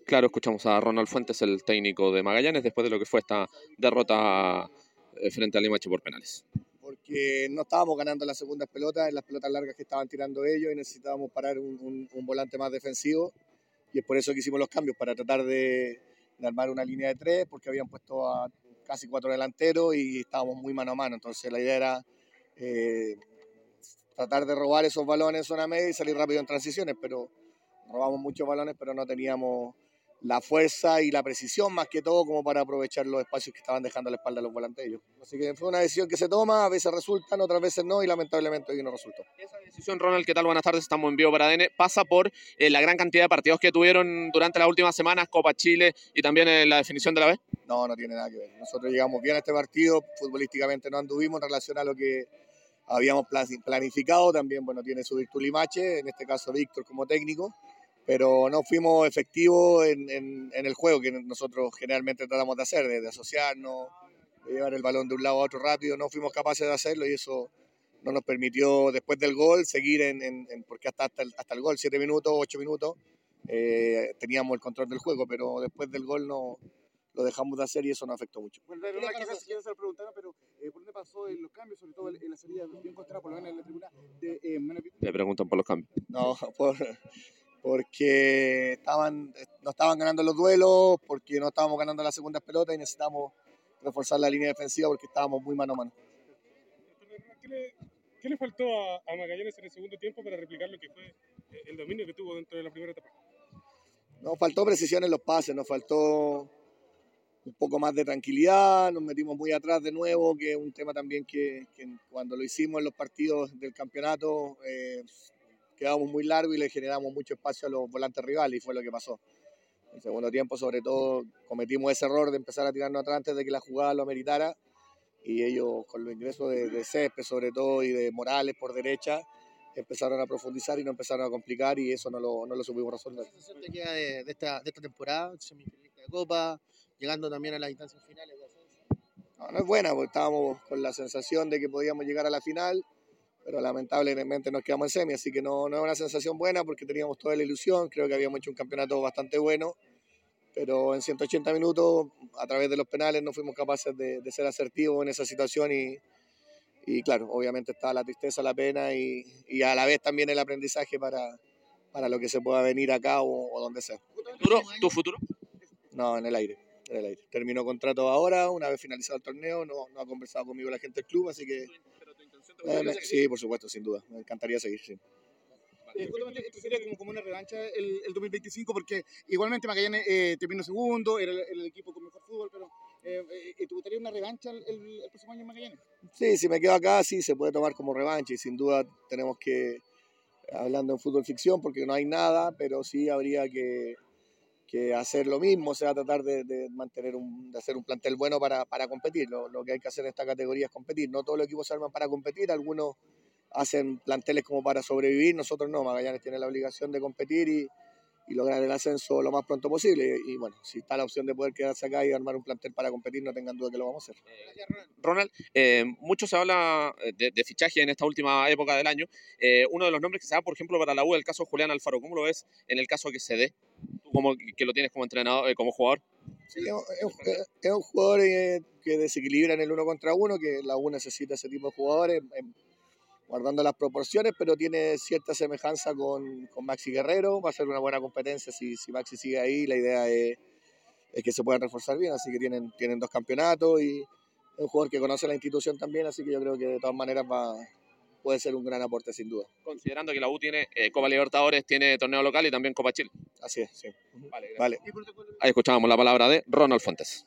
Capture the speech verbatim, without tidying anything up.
Claro, escuchamos a Ronald Fuentes, el técnico de Magallanes, después de lo que fue esta derrota eh, frente a Limache por penales. Porque no estábamos ganando las segundas pelotas, en las pelotas largas que estaban tirando ellos, y necesitábamos parar un, un, un volante más defensivo, y es por eso que hicimos los cambios, para tratar de, de armar una línea de tres, porque habían puesto a casi cuatro delanteros y estábamos muy mano a mano. Entonces la idea era eh, tratar de robar esos balones en zona media y salir rápido en transiciones, pero robamos muchos balones, pero no teníamos la fuerza y la precisión más que todo como para aprovechar los espacios que estaban dejando a la espalda los volantes ellos. Así que fue una decisión que se toma, a veces resultan, otras veces no, y lamentablemente hoy no resultó. Esa decisión, Ronald, ¿qué tal? Buenas tardes, estamos en vivo para A D N. Pasa por eh, la gran cantidad de partidos que tuvieron durante las últimas semanas, Copa Chile y también eh, la definición de la B. No, no tiene nada que ver. Nosotros llegamos bien a este partido, futbolísticamente no anduvimos en relación a lo que habíamos planificado. También, bueno, tiene su virtud Limache, en este caso Víctor como técnico, pero no fuimos efectivos en, en, en el juego que nosotros generalmente tratamos de hacer, de, de asociarnos, de llevar el balón de un lado a otro rápido. No fuimos capaces de hacerlo y eso no nos permitió, después del gol, seguir en, en, en porque hasta, hasta, el, hasta el gol, siete minutos, ocho minutos, eh, teníamos el control del juego, pero después del gol no lo dejamos de hacer y eso nos afectó mucho. Bueno, la verdad, quizás, quizás se lo preguntaron, pero eh, ¿por dónde pasó en los cambios, sobre todo en la salida bien contra por lo menos en la tribuna de eh, Manapí? Le preguntan por los cambios. No, por, porque estaban, no estaban ganando los duelos, porque no estábamos ganando las segundas pelotas y necesitamos reforzar la línea defensiva porque estábamos muy mano a mano. ¿Qué le, qué le faltó a, a Magallanes en el segundo tiempo para replicar lo que fue el dominio que tuvo dentro de la primera etapa? Nos faltó precisión en los pases, nos faltó un poco más de tranquilidad, nos metimos muy atrás de nuevo, que es un tema también que, que cuando lo hicimos en los partidos del campeonato eh, quedamos muy largos y le generamos mucho espacio a los volantes rivales y fue lo que pasó. En el segundo tiempo, sobre todo, cometimos ese error de empezar a tirarnos atrás antes de que la jugada lo ameritara y ellos, con los ingresos de, de Césped sobre todo y de Morales por derecha, empezaron a profundizar y nos empezaron a complicar y eso no lo, no lo supimos resolver. ¿Qué sensación te queda de, de, esta, de esta temporada, semifinalista de Copa, llegando también a las instancias finales de ascenso? No, no es buena, porque estábamos con la sensación de que podíamos llegar a la final, pero lamentablemente nos quedamos en semi, así que no, no es una sensación buena porque teníamos toda la ilusión, creo que habíamos hecho un campeonato bastante bueno, pero en ciento ochenta minutos, a través de los penales, no fuimos capaces de, de ser asertivos en esa situación y, y claro, obviamente está la tristeza, la pena y, y a la vez también el aprendizaje para, para lo que se pueda venir acá o, o donde sea. ¿Futuro? ¿Tu futuro? No, en el aire. En el aire. Terminó contrato ahora, una vez finalizado el torneo, no, no ha conversado conmigo la gente del club, así que... Eh, me, sí, por supuesto, sin duda. Me encantaría seguir, sí. Eh, justamente esto sería como, como una revancha el, el dos mil veinticinco, porque igualmente Magallanes eh, terminó segundo, era el, el equipo con mejor fútbol, pero eh, eh, ¿te gustaría una revancha el, el, el próximo año en Magallanes? Sí, si me quedo acá, sí, se puede tomar como revancha y sin duda tenemos que, hablando en fútbol ficción, porque no hay nada, pero sí habría que, que hacer lo mismo, o sea, tratar de, de mantener un, de hacer un plantel bueno para, para competir. Lo, lo que hay que hacer en esta categoría es competir. No todos los equipos se arman para competir, algunos hacen planteles como para sobrevivir, nosotros no. Magallanes tiene la obligación de competir y, y lograr el ascenso lo más pronto posible. Y, y bueno, si está la opción de poder quedarse acá y armar un plantel para competir, no tengan duda que lo vamos a hacer. Ronald, eh, mucho se habla de, de fichaje en esta última época del año. Eh, uno de los nombres que se da, por ejemplo, para la U, el caso de Julián Alfaro. ¿Cómo lo ves en el caso que se dé? Tú como que lo tienes como entrenador, eh, como jugador. Sí, es, un, es un jugador eh, que desequilibra en el uno contra uno, que la U necesita ese tipo de jugadores, eh, guardando las proporciones, pero tiene cierta semejanza con, con Maxi Guerrero. Va a ser una buena competencia si, si Maxi sigue ahí. La idea es, es que se puedan reforzar bien, así que tienen, tienen dos campeonatos y es un jugador que conoce la institución también, así que yo creo que de todas maneras va, puede ser un gran aporte sin duda. Considerando que la U tiene eh, Copa Libertadores, tiene torneo local y también Copa Chile. Así es, sí. Vale, vale. Ahí escuchábamos la palabra de Ronald Fuentes.